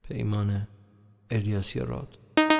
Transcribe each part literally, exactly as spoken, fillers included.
پیمان الیاسی راد.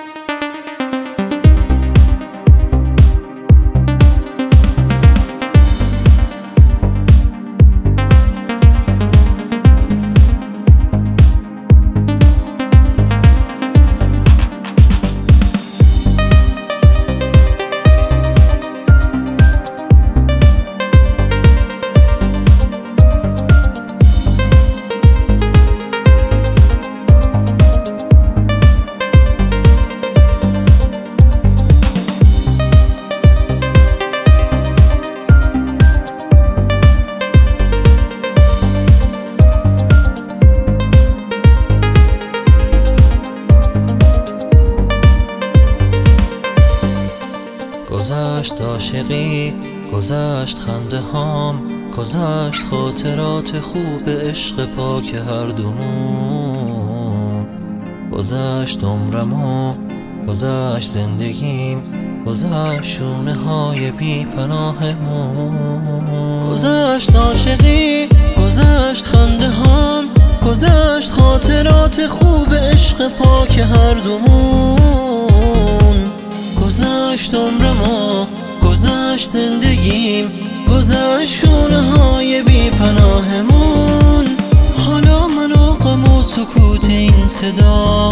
گذشت عاشقی، گذشت خنده هام، گذشت خاطرات خوب عشق پاک هر دومون. گذشت عمرم و گذشت زندگیم، گذشت شونه های بی پناهمون. گذشت عاشقی، گذشت خنده هام، گذشت خاطرات خوب عشق پاک هر دومون. گذشت عمرم و گذشت زندگیم، گذشت شونه های بی پناهمون. حالا من و غم و سکوت این صدا،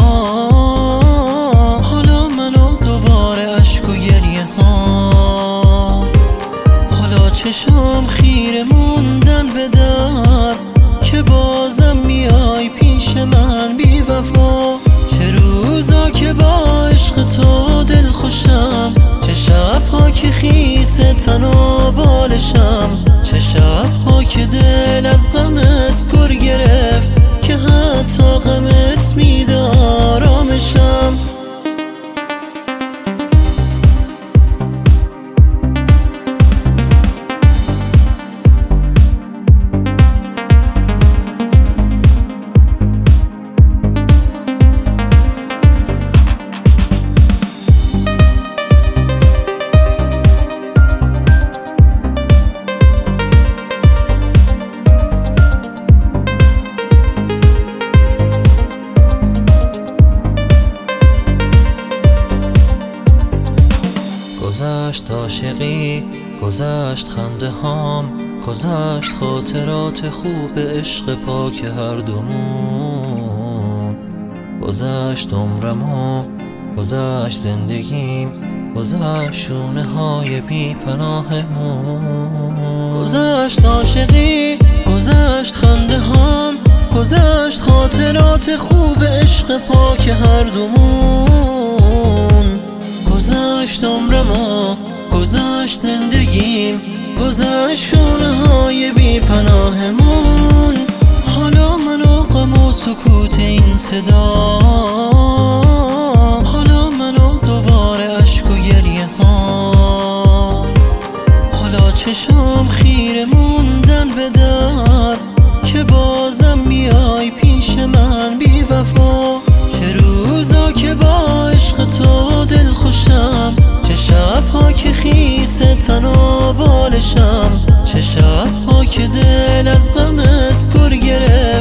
حالا من و دوباره اشک و گریه ها. حالا چشم خیره موندن به در، که بازم میای پیش من بی وفا. چه روزا که با عشق تو دل خوشم، چه شبها که خیس تن و بالشم، چه شبها که دل از غمت گر گرفت، که حتی غمت میده آرامشم. گذشت عاشقی، گذشت خنده هام، گذشت خاطرات خوب عشق پاک هر دومون. گذشت عمرم و گذشت زندگیم، گذشت شونه های بی پناهمون. گذشت عاشقی، گذشت خنده هام، گذشت خاطرات خوب عشق پاک هر دومون. گذشت عمرم و گذشت زندگیم، گذشت شونه های بی پناهمون. حالا من و غم و سکوت این صدا، حالا من و دوباره اشک و گریه ها. حالا چشم خیره موندن به در، که بازم میای پیش من بی وفا. چه روزا که با عشق تو دل خوشم، چه شبها که خیس تن و بالشم، چه شبها که دل از غمت گر گرفت،